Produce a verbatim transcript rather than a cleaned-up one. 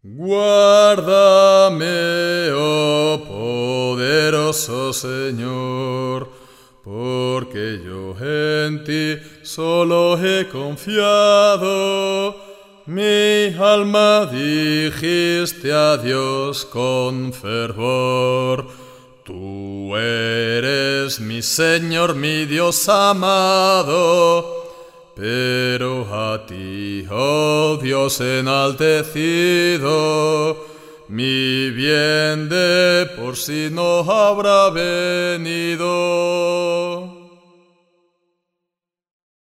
Guárdame, oh poderoso Señor, porque yo en ti solo he confiado. Mi alma dijiste a Dios con fervor. Tú eres mi Señor, mi Dios amado. Pero a ti, oh Dios enaltecido, mi bien de por sí no habrá venido.